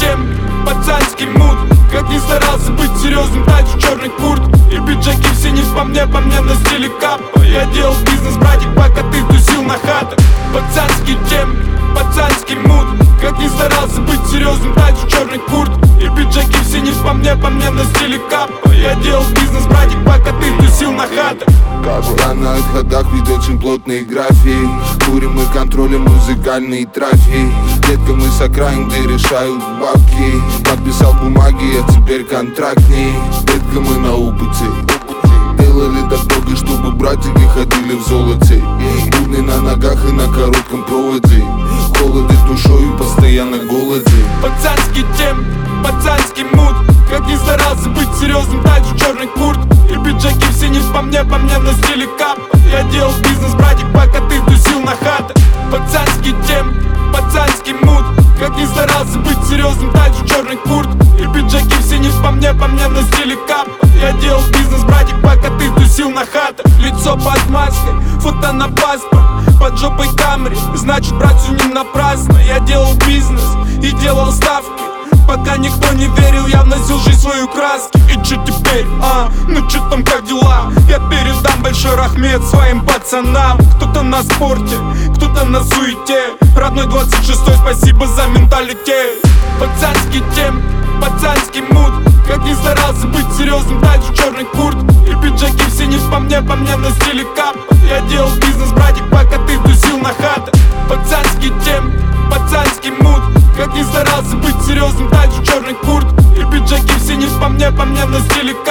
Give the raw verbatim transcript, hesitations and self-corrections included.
темп, пацанский мут. Как ни старался быть серьезным, тачу в черной куртке и пиджаки все не по мне, по мне на стиле капа. Я делал бизнес, братик, пока ты тусил на хатах. Пацанский темп, пацанский мут. Как ни старался быть серьезным, тачу в черной куртке и пиджаки все не по мне, по мне на стиле капа. Я делал бизнес, братик, пока ты тусил на хатах. Я на отходах, ведь очень плотные графии. Курим и контролем музыкальный трафик. Детка, мы с окраин, где решают бабки. Подписал бумаги, я теперь контрактник. Детка, мы на опыте. Делали дороги, чтобы братики ходили в золоте. Будни на ногах и на коротком проводе. Холодит душою, постоянно голоде. Пацанский темп, пацанский мут. Как ни старался быть серьезным, тачу в черной куртке и пиджаки все не по мне, по мне на стиле капа. Я делал бизнес, братик, пока ты тусил на хатах. Пацанский темп, пацанский мут. Как ни старался быть серьезным, тачу в черной куртке и пиджаки все не по мне, по мне на стиле капа. Я делал бизнес, братик, пока ты тусил на хатах. Лицо под маской, фото на паспорт, под жопой Камри, значит, брат, все не напрасно. Я делал бизнес и делал ставки, пока никто не верил, я вносил жизнь свою краски. И чё теперь, а? Ну чё там, как дела? Я передам большой рахмет своим пацанам. Кто-то на спорте, кто-то на суете. Родной двадцать шестой, спасибо за менталитет. Пацанский темп, пацанский мут. Как ни старался быть серьезным, тачу в черной куртке и пиджаки все не по мне, по мне на стиле капа. Я делал бизнес, братик, пока ты тусил на хатах. Пацанский темп, пацанский мут. Как ни старался быть серьезным, тачу в черной куртке и пиджаки все не по мне, по мне на стиле капа.